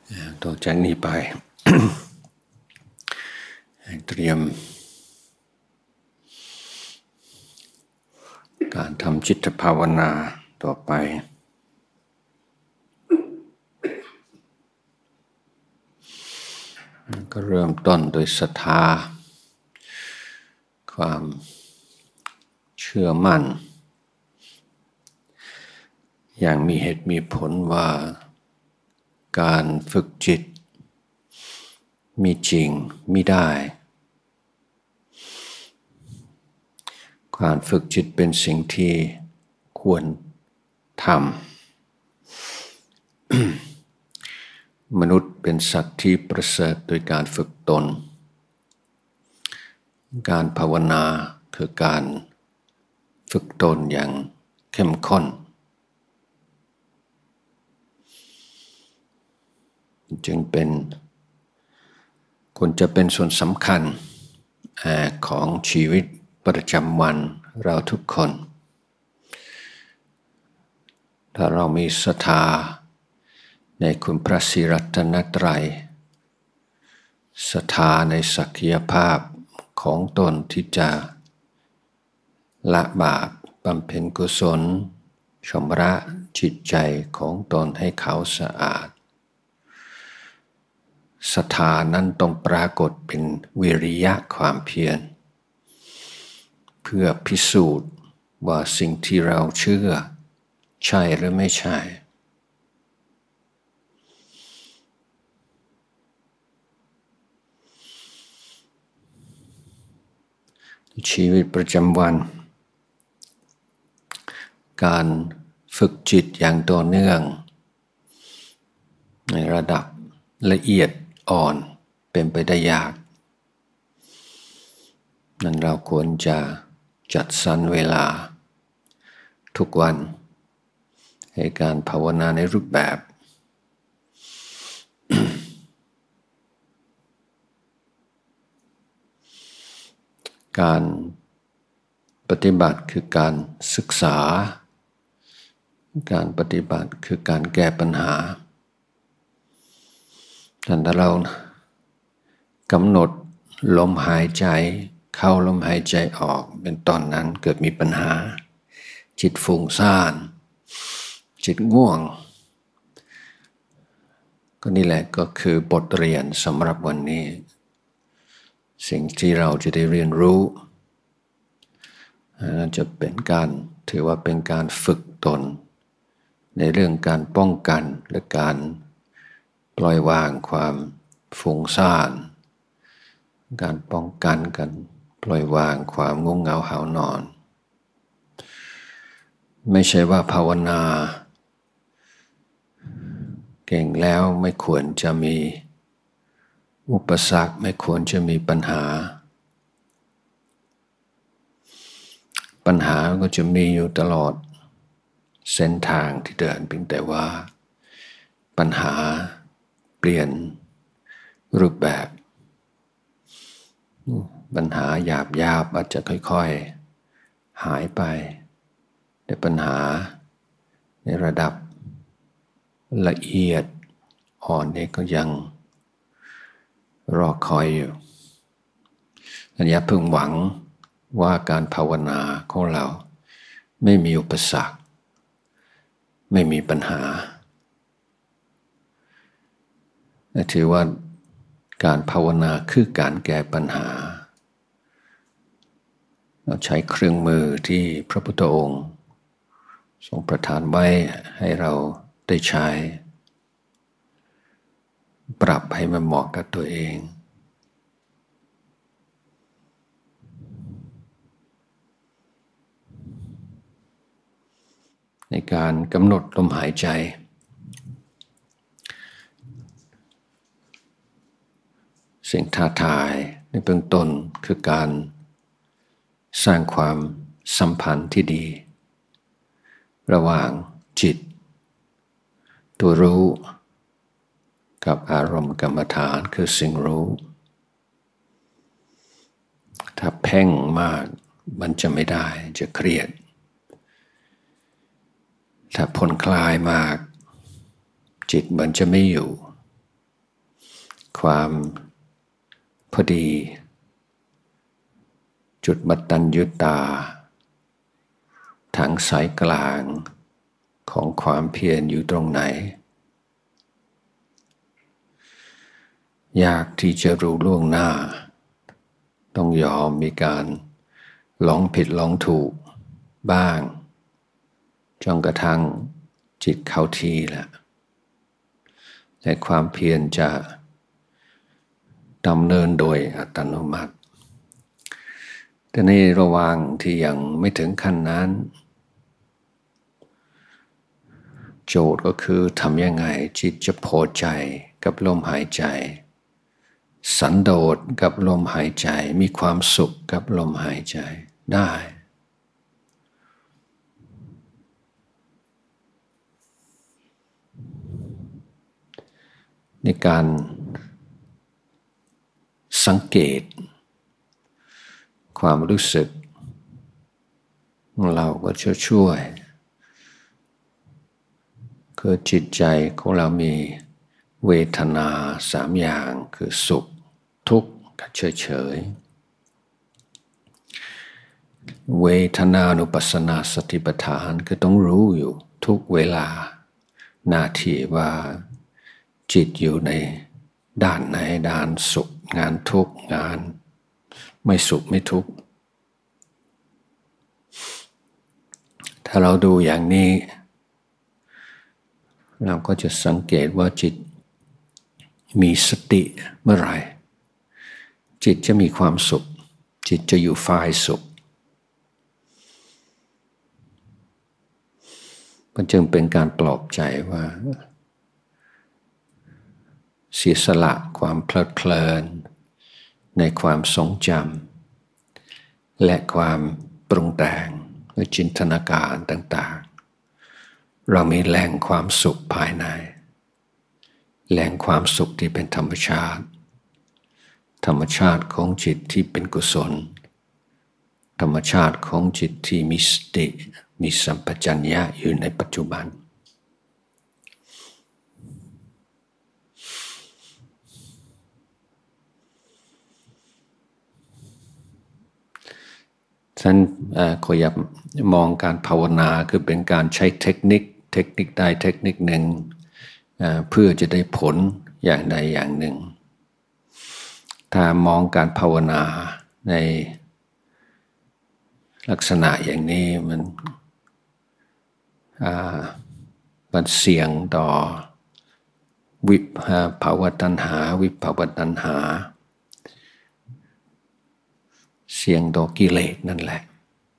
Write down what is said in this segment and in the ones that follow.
ต่อจากนี้ไป เตรียมการทำจิตภาวนาต่อไปก็เริ่มต้นโดยศรัทธาความเชื่อมั่นอย่างมีเหตุมีผลว่าการฝึกจิตมีจริงมิได้การฝึกจิตเป็นสิ่งที่ควรทำ มนุษย์เป็นสัตว์ที่ประเสริฐโดยการฝึกตนการภาวนาคือการฝึกตนอย่างเข้มข้นจึงควรจะเป็นส่วนสำคัญของชีวิตประจำวันเราทุกคนถ้าเรามีศรัทธาในคุณพระศรีรัตนตรัยศรัทธาในศักยภาพของตนที่จะละบาปบำเพ็ญกุศลชำระจิตใจของตนให้ขาวสะอาดศรัทธานั้นต้องปรากฏเป็นวิริยะความเพียรเพื่อพิสูจน์ว่าสิ่งที่เราเชื่อใช่หรือไม่ใช่ชีวิตประจำวันการฝึกจิตอย่างต่อเนื่องในระดับละเอียดอ่อนเป็นไปได้ยากนั้นเราควรจะจัดสรรเวลาทุกวันให้การภาวนาในรูปแบบ การปฏิบัติคือการศึกษาการปฏิบัติคือการแก้ปัญหาถ้าเรากำหนดลมหายใจเข้าลมหายใจออกเป็นตอนนั้นเกิดมีปัญหาจิตฟุ้งซ่านจิตง่วงก็นี่แหละก็คือบทเรียนสำหรับวันนี้สิ่งที่เราจะได้เรียนรู้จะเป็นการถือว่าเป็นการฝึกตนในเรื่องการป้องกันและการปล่อยวางความฟุ้งซ่านการป้องกันกันปล่อยวางความง่วงเหงาหาวนอนไม่ใช่ว่าภาวนาเก่งแล้วไม่ควรจะมีอุปสรรคไม่ควรจะมีปัญหาก็จะมีอยู่ตลอดเส้นทางที่เดินเพียงแต่ว่าปัญหาเปลี่ยนรูปแบบปัญหาหยาบอาจจะค่อยๆหายไปแต่ปัญหาในระดับละเอียดอ่อนนี่ก็ยังรอคอยอยู่อย่าเพิ่งหวังว่าการภาวนาของเราไม่มีอุปสรรคไม่มีปัญหาถือว่าการภาวนาคือการแก้ปัญหาเราใช้เครื่องมือที่พระพุทธองค์ทรงประทานไว้ให้เราได้ใช้ปรับให้มันเหมาะกับตัวเองในการกำหนดลมหายใจสิ่งท้าทายในเบื้องต้นคือการสร้างความสัมพันธ์ที่ดีระหว่างจิตตัวรู้กับอารมณ์กรรมฐานคือสิ่งรู้ถ้าเพ่งมากมันจะไม่ได้จะเครียดถ้าผ่อนคลายมากจิตมันจะไม่อยู่ความพอดีจุดมัตตัญญูตาทางสายกลางของความเพียรอยู่ตรงไหนยากที่จะรู้ล่วงหน้าต้องยอมมีการลองผิดลองถูกบ้างจนกระทั่งจิตเข้าที่แล้วและความเพียรจะดำเนินโดยอัตโนมัติแต่ในระหว่างที่ยังไม่ถึงขั้นนั้นโจทย์ก็คือทำยังไงจิตจะพอใจกับลมหายใจสันโดษกับลมหายใจมีความสุขกับลมหายใจได้ในการสังเกตความรู้สึกเราก็จะช่วยคือจิตใจของเรามีเวทนาสามอย่างคือสุขทุกข์กับเฉยๆเวทนานุปัสสนาสติปัฏฐานคือต้องรู้อยู่ทุกเวลาหน้าที่ว่าจิตอยู่ในด้านไหนด้านสุขงานทุกข์งานไม่สุขไม่ทุกข์ถ้าเราดูอย่างนี้เราก็จะสังเกตว่าจิตมีสติเมื่อไหร่จิตจะมีความสุขจิตจะอยู่ฝ่ายสุขมันจึงเป็นการปลอบใจว่าเสียสละความเพลิดเพลินในความทรงจำและความปรุงแต่งและจินตนาการต่างๆเรามีแหล่งความสุขภายในแหล่งความสุขที่เป็นธรรมชาติธรรมชาติของจิตที่เป็นกุศลธรรมชาติของจิตที่มีสติมีสัมปชัญญะอยู่ในปัจจุบันฉันขออย่ามองการภาวนาคือเป็นการใช้เทคนิคใดเทคนิคหนึ่งเพื่อจะได้ผลอย่างใดอย่างหนึ่งถ้ามองการภาวนาในลักษณะอย่างนี้มันเสี่ยงต่อวิภาวตัณหาวิภาวตัณหาเสี่ยงต่อกิเลสนั่นแหละ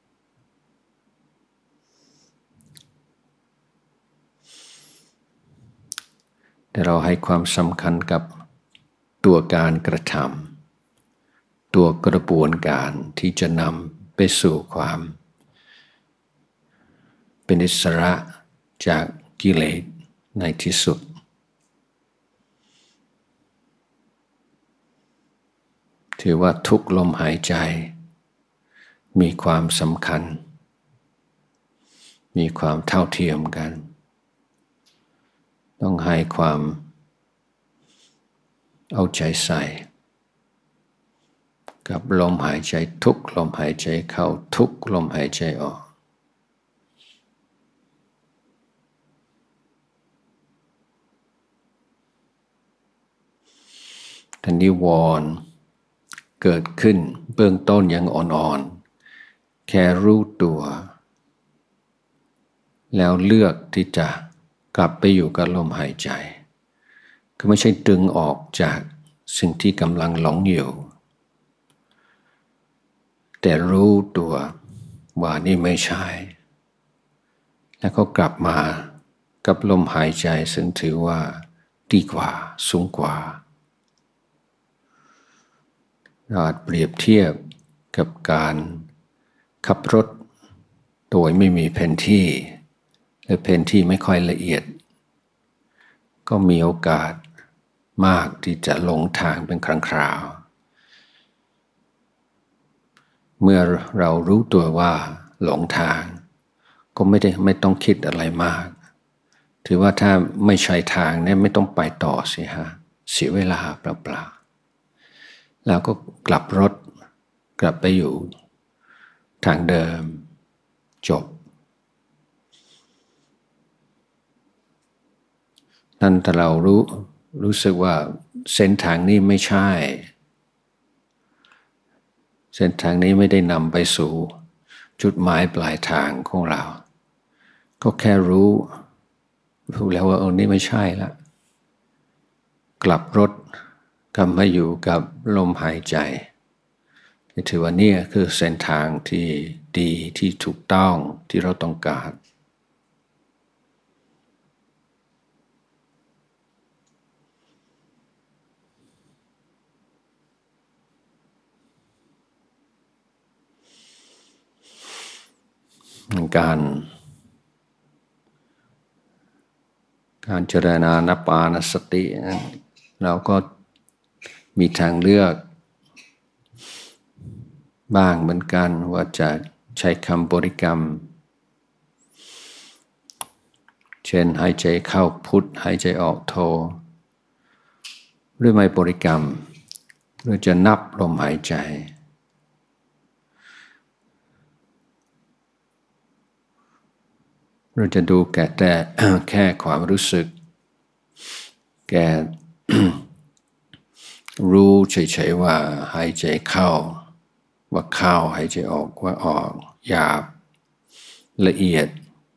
แต่เราให้ความสำคัญกับตัวการกระทำตัวกระบวนการที่จะนำไปสู่ความเป็นอิสระจากกิเลสในที่สุดถือว่าทุกลมหายใจมีความสำคัญมีความเท่าเทียมกันต้องให้ความเอาใจใส่กับลมหายใจทุกลมหายใจเข้าทุกลมหายใจออกถ้านิวรณ์เกิดขึ้นเบื้องต้นยังอ่อนๆแค่รู้ตัวแล้วเลือกที่จะกลับไปอยู่กับลมหายใจคือไม่ใช่ดึงออกจากสิ่งที่กำลังหลงอยู่แต่รู้ตัวว่านี่ไม่ใช่แล้วก็กลับมากับลมหายใจซึ่งถือว่าดีกว่าสูงกว่าเราอาจเปรียบเทียบกับการขับรถโดยไม่มีแผนที่และแผนที่ไม่ค่อยละเอียดก็มีโอกาสมากที่จะหลงทางเป็นครั้งคราวเมื่อเรารู้ตัวว่าหลงทางก็ไม่ต้องคิดอะไรมากถือว่าถ้าไม่ใช่ทางเนี่ยไม่ต้องไปต่อสิฮะเสียเวลาเปล่าๆแล้วก็กลับรถกลับไปอยู่ทางเดิมจบนั่นถ้าเรารู้สึกว่าเส้นทางนี้ไม่ใช่เส้นทางนี้ไม่ได้นำไปสู่จุดหมายปลายทางของเราก็แค่รู้แล้วว่านี่ไม่ใช่ละกลับรถกลับมาอยู่กับลมหายใจถือว่านี่คือเส้นทางที่ดีที่ถูกต้องที่เราต้องการการเจริญอานาปานสติเราก็มีทางเลือกบ้างเหมือนกันว่าจะใช้คำบริกรรมเช่นหายใจเข้าพุทหายใจออกโทหรือไม่บริกรรมหรือจะนับลมหายใจเราจะดูแต่ แค่ความรู้สึกแก รู้เฉยๆว่าหายใจเข้าว่าเข้าหายใจออกว่าออกหยาบละเอียด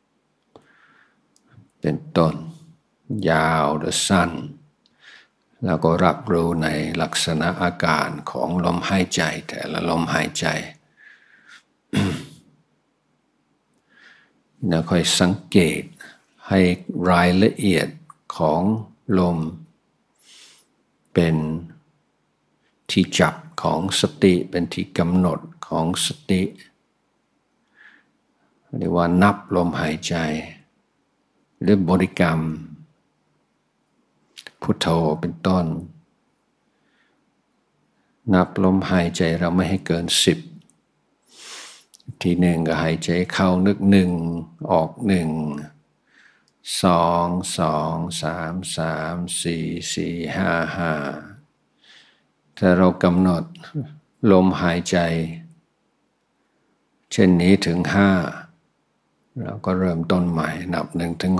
เป็นต้นยาวหรือสั้นแล้วก็รับรู้ในลักษณะอาการของลมหายใจแต่ละลมหายใจ แล้วค่อยสังเกตให้รายละเอียดของลมเป็นที่จับของสติเป็นที่กำหนดของสติเรียกว่านับลมหายใจหรือบริกรรมพุทโธเป็นต้นนับลมหายใจเราไม่ให้เกิน10ทีหนึ่งก็หายใจเข้านึกหนึ่งออกหนึ่ง2 2 3 3 4 4 5 5ถ้าเรากำหนดลมหายใจเช่นนี้ถึง5เราก็เริ่มต้นใหม่นับ1 ถึง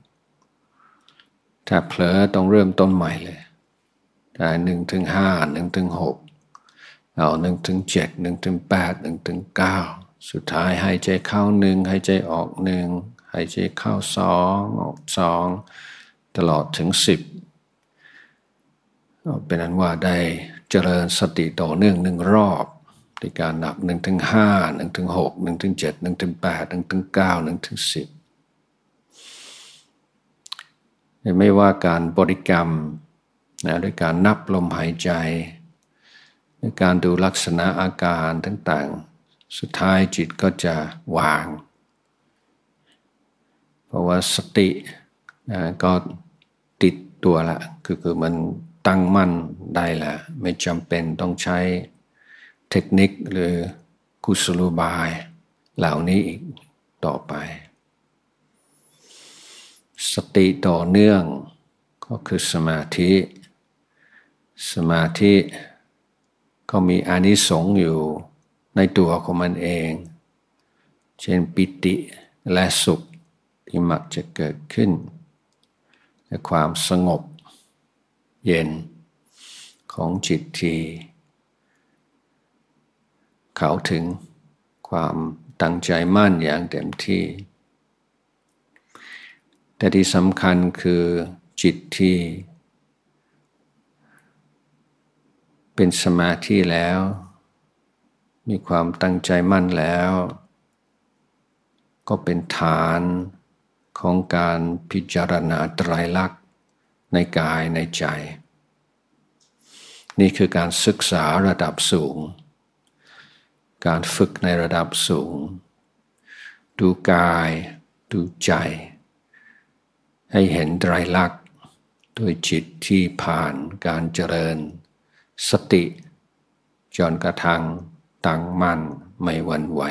6ถ้าเผลอต้องเริ่มต้นใหม่เลยได้1 ถึง 5 1 ถึง 6เอา1 ถึง 7 1 ถึง 8 1 ถึง 9สุดท้ายหายใจเข้า1หายใจออก1หายใจเข้า2ออก2ตลอดถึง10เป็นอันว่าได้เจริญสติต่อเนื่อง1รอบในการนับ1 ถึง 5 1 ถึง 6 1 ถึง 7 1 ถึง 8 1 ถึง 9 1 ถึง 10ไม่ว่าการบริกรรมด้วยการนับลมหายใจด้วยการดูลักษณะอาการต่างๆสุดท้ายจิตก็จะวางเพราะว่าสติก็ติดตัวละคือมันตั้งมั่นได้ละไม่จำเป็นต้องใช้เทคนิคหรือกุศโลบายเหล่านี้อีกต่อไปสติต่อเนื่องก็คือสมาธิก็มีอานิสงส์อยู่ในตัวของมันเองเช่นปิติและสุขที่มักจะเกิดขึ้นและความสงบเย็นของจิตที่เข้าถึงความตั้งใจมั่นอย่างเต็มที่แต่ที่สำคัญคือจิตที่เป็นสมาธิแล้วมีความตั้งใจมั่นแล้วก็เป็นฐานของการพิจารณาไตรลักษณ์ในกายในใจนี่คือการศึกษาระดับสูงการฝึกในระดับสูงดูกายดูใจให้เห็นไตรลักษณ์ด้วยจิตที่ผ่านการเจริญสติจนกระทั่งตั้งมั่นไม่หวั่นไหว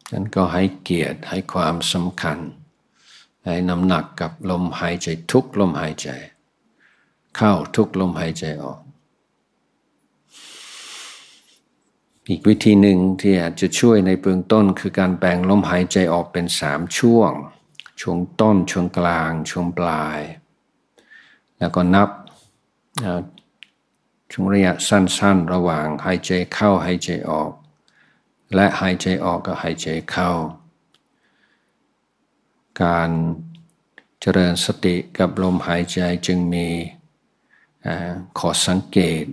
นั้นก็ให้เกียรติให้ความสำคัญให้น้ำหนักกับลมหายใจทุกลมหายใจเข้าทุกลมหายใจออกอีกวิธีหนึ่งที่อาจจะช่วยในเบื้องต้นคือการแบ่งลมหายใจออกเป็น3ช่วงต้นช่วงกลางช่วงปลายแล้วก็นับช่วงระยะสั้นๆระหว่างหายใจเข้าหายใจออกและหายใจออกกับหายใจเข้าการเจริญสติกับลมหายใจจึงมีข้อสังเกต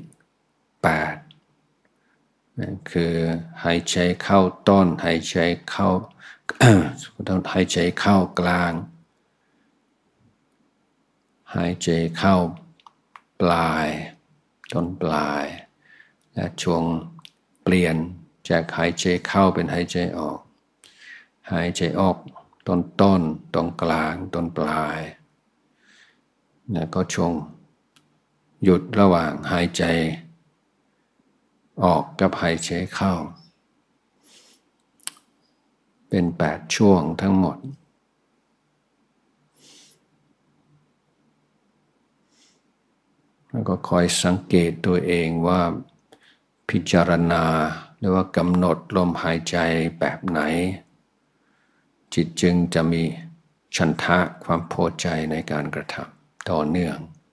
8คือหายใจเข้าต้นหายใจเข้า ต้องหายใจเข้ากลางหายใจเข้าปลายต้นปลายและช่วงเปลี่ยนจากหายใจเข้าเป็นหายใจออกหายใจออกต้นตรงกลางต้นปลายแล้วก็ช่วงหยุดระหว่างหายใจออกกับหายใจเข้าเป็น8ช่วงทั้งหมดแล้วก็คอยสังเกตตัวเองว่าพิจารณาหรือว่ากำหนดลมหายใจแบบไหนจิตจึงจะมีฉันทะความพอใจในการกระทำต่อเนื่อง